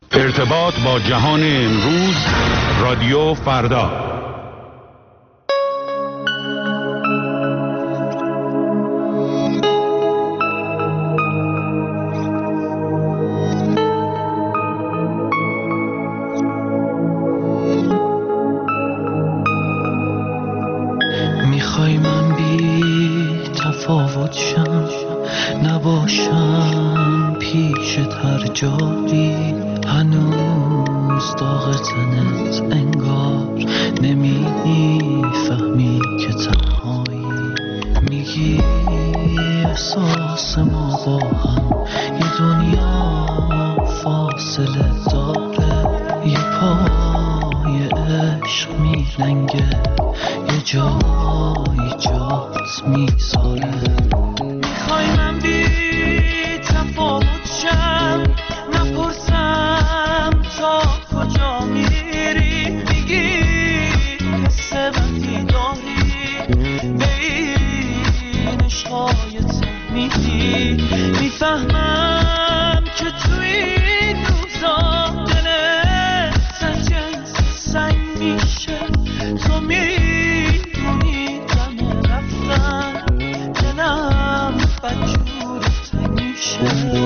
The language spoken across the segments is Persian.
ارتباط با جهان امروز، رادیو فردا. میخوای من بی تفاوت شم، نباشم پیشت هر جایی، هنوز داغ تنت انگار نمیفهمی که تنهایی. میگی احساس ما با هم یه دنیا فاصله داره، یه پای عشق میلنگه، یه جایی جات میذاره. میخوای من بی تفاوت شم، نپرسم تا کجا میری، میگی حس وقتی داری به این عشقایت میدی. میفهمم که توی این روزا دلت سرجنس سنگ میشه، تو میدونی دم رفتن دلم بدجورت میشه.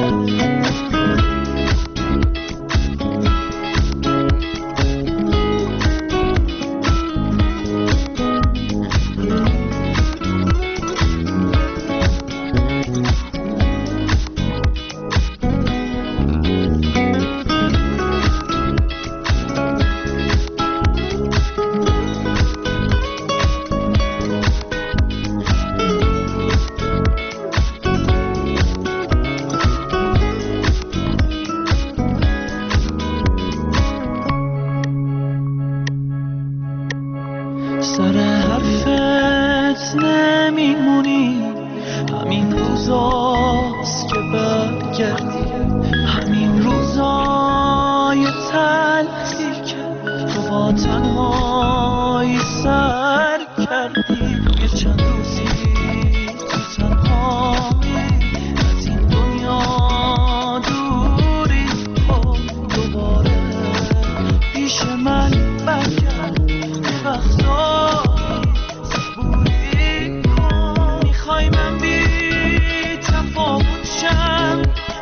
سر حرفت نمیمونی، همین روزاست که برگردی، همین روزای تلخی که تو با تنهایی سر کردی. یه چند روزی تو تنهایی از این دنیا دوری کن، دوباره پیش من برگرد، صبوری کن. میخوای من بی تفاوت شم،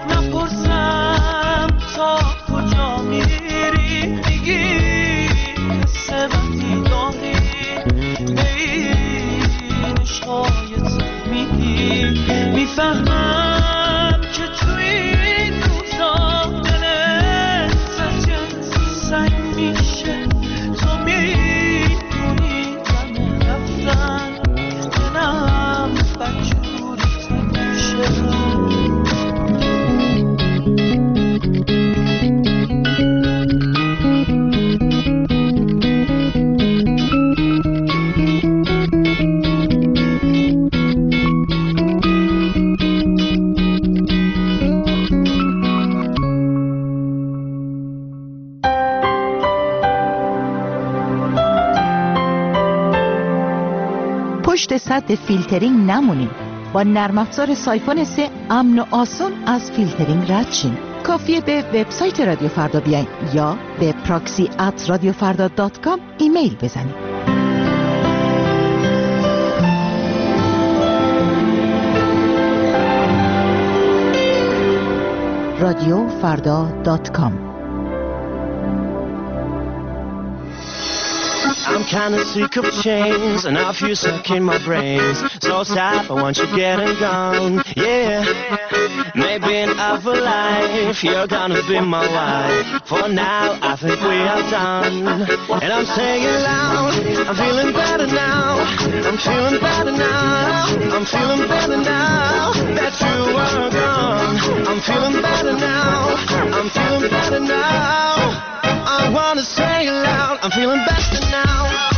نپرسم تا کجا میری، میگی حس وقتی داری به این عشقایت میدی. میفهمم که توی این روزا دلت سرجنس سنگ میشه، تو میدونی دم رفتن دلم بدجورت میشه. پشت سد فیلترینگ نمونید. با نرم افزار سایفون 3 امن و آسون از فیلترینگ رد شین. کافیه به وبسایت رادیو فردا بیاین یا به proxy@radiofarda.com ایمیل بزنید. radiofarda.com. I'm kinda sick of chains and I feel stuck in my brains. So stop, I want you getting gone, yeah. Maybe in other life you're gonna be my wife. For now, I think we are done. And I'm saying it loud, I'm feeling better now. I'm feeling better now. I'm feeling better now that you are gone. I'm feeling better now. I'm feeling better now. I wanna say it loud, I'm feeling better now.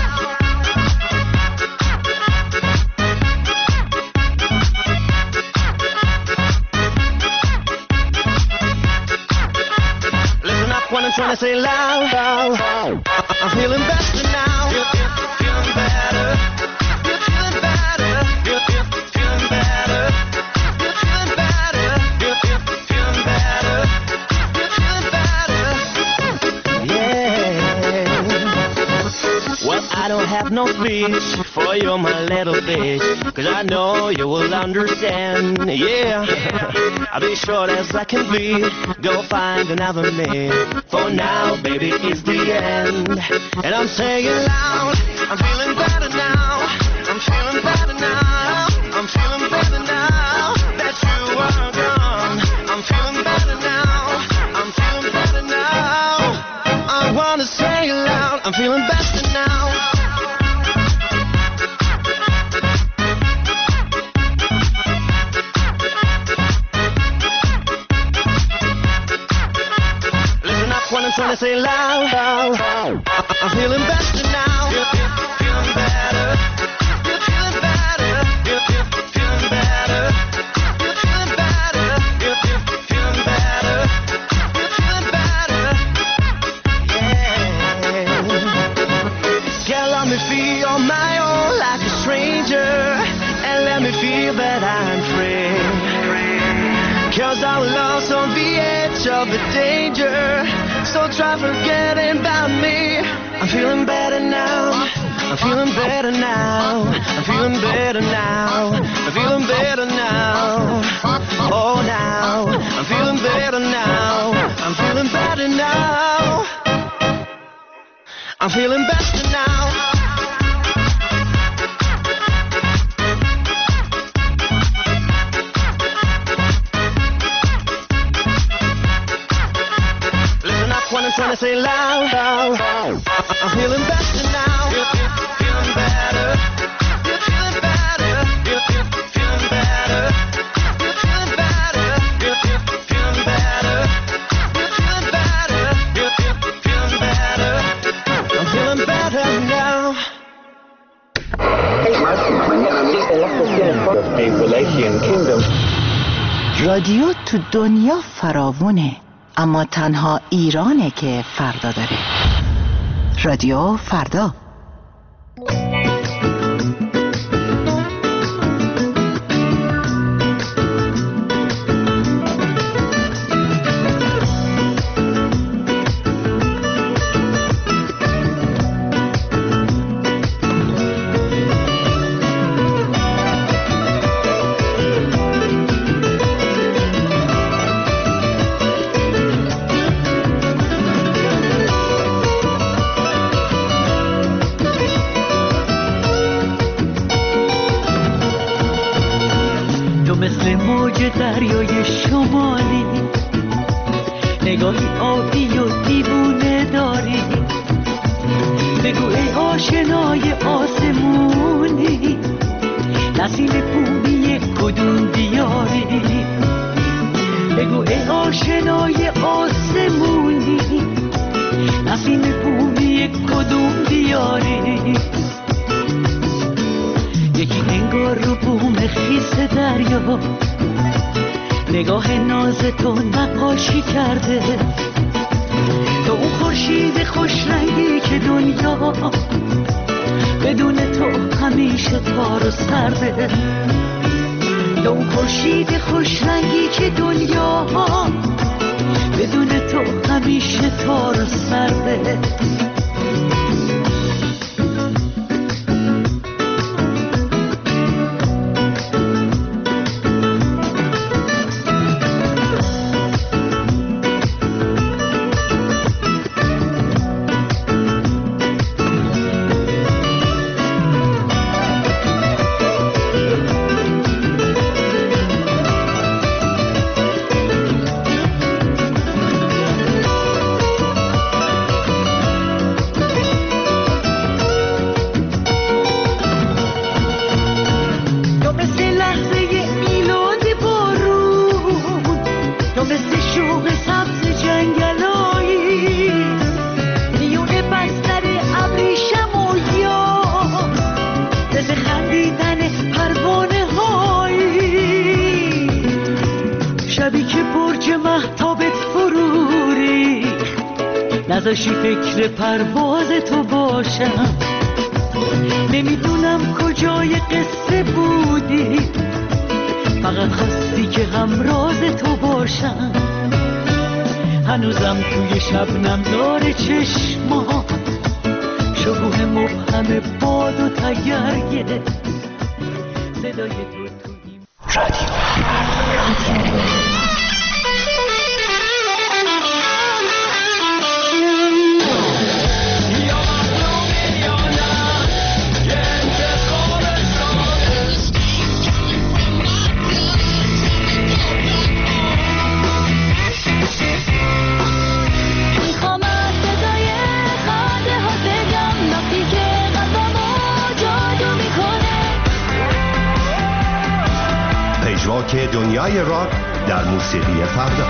Listen up when I'm trying to say loud, loud. I'm feeling better now. Feeling better. Feeling better. Feeling better. Feeling better. Feeling better. Feeling better. I don't have no speech for you, my little bitch, 'cause I know you will understand. Yeah, I'll be short as I can be. Go find another man. For now, baby, it's the end. And I'm saying loud, I'm feeling better now. I'm feeling better now. I'm feeling better now that you are gone. I'm feeling better now. I'm feeling better now. I wanna say it loud. I'm feeling better now. Listen up when I'm trying to say loud. I'm feeling better now. Feeling better. Feeling better. Feeling better. Feeling better. Feeling better. Feeling better. Yeah. Girl, let me feel on my own like a stranger, and let me feel that I'm free. 'Cause I'm lost on the edge of the danger, so try forgetting about me. I'm feeling better now. I'm feeling better now. I'm feeling better now. I'm feeling better now. Oh, now I'm feeling better now. I'm feeling better now. I'm feeling better now. Listen up when I'm trying to say loud. I'm feeling better now. Feeling better. Feeling better. Feeling better. Feeling better. Feeling better. Feeling better. Feeling better. I'm feeling better now. رادیو تو دنیا فراوونه، اما تنها ایرانه که فردا داره. رادیو فردا. دریای شمالی، نگاهی آبی و دیوونه داری، بگو ای آشنای آسمونی، نسیم بومی کدوم دیاری، بگو ای آشنای آسمونی، نسیم بومی کدوم دیاری. یکی انگار رو بوم خیس دریا، نگاه ناز تو نقاشی کرده، تو اون خورشید خوش رنگی که دنیا بدون تو همیشه تار و سرده، تو اون خورشید خوش رنگی که دنیا بدون تو همیشه تار و سرده. نذاشی فکر پرواز تو باشم، نمیدونم کجای قصه بودی، فقط خواستی که همراز تو باشم. هنوزم توی شبنم داره چشمات، شکوه مبهم باد و تگرگه صدای تو این رادیو پژواک دنیای راک در موسیقی فردا.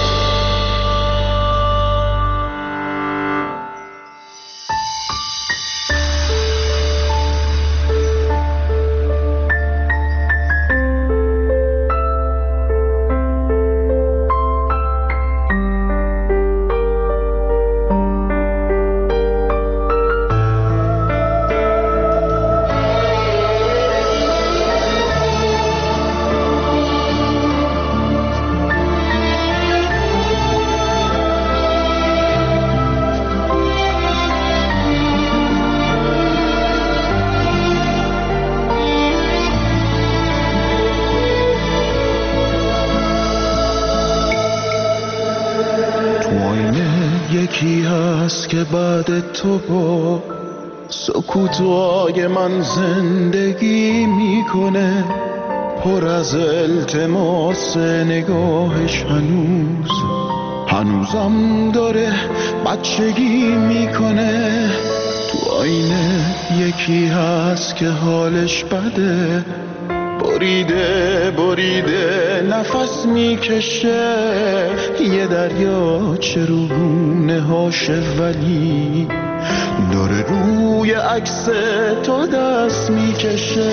یکی هست که بعد تو با سکوتای من زندگی میکنه، پر از التماس نگاهش هنوزم داره بچگی میکنه. تو آینه یکی هست که حالش بده، بریده نفس میکشه، یه دریا چه روونه هاشه ولی داره روی عکس تو دست میکشه.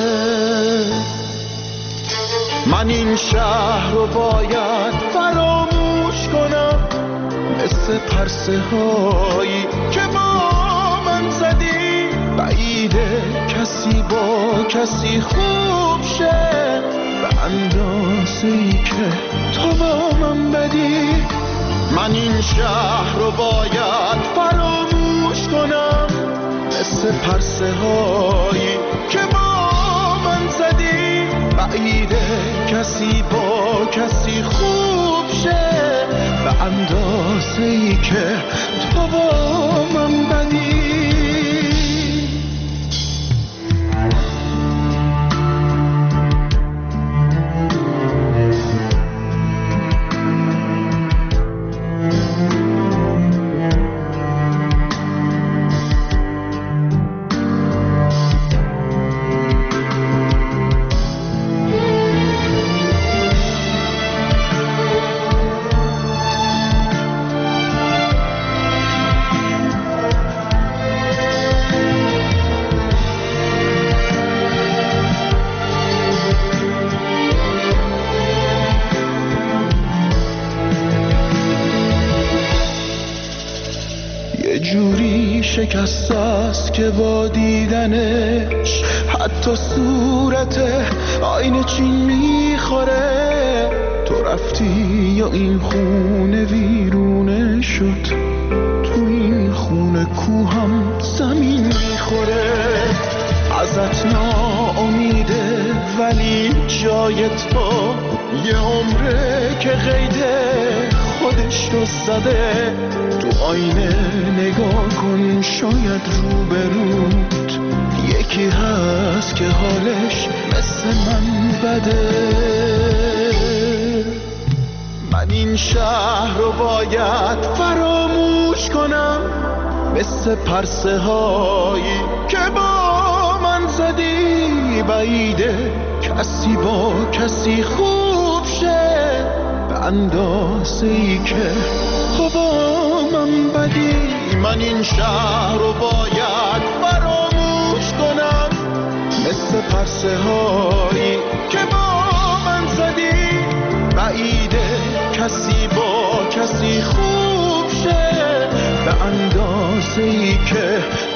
من این شهر رو باید فراموش کنم، مثل پرسه هایی که با من زدی، بعیده کسی با کسی خوب شه به اندازه‌ای که تو با من بدی. من این شهر رو باید فراموش کنم، مثل پرسه هایی که با من زدی، بعیده کسی با کسی خوب شه به اندازه‌ای که تو با من بدی. شکست است که با دیدنش حتی صورت آینه چین میخوره. تو رفتی یا این خونه ویرونه شد، تو این خونه کوهم زمین میخوره. ازت ناامیده ولی جای تو یه عمره که قیده خودش رو زده. تو آینه نگاه کن، شاید روبروت یکی هست که حالش مثل من بده. من این شهر رو باید فراموش کنم، مثل پرسه هایی که با من زدی، بعیده کسی با کسی خوب شه به اندازه‌ای که تو با من بدی. من این شهر رو باید فراموش کنم، مثل پرسه هایی که با من زدی، بعیده کسی با کسی خوب شه به اندازه‌ای که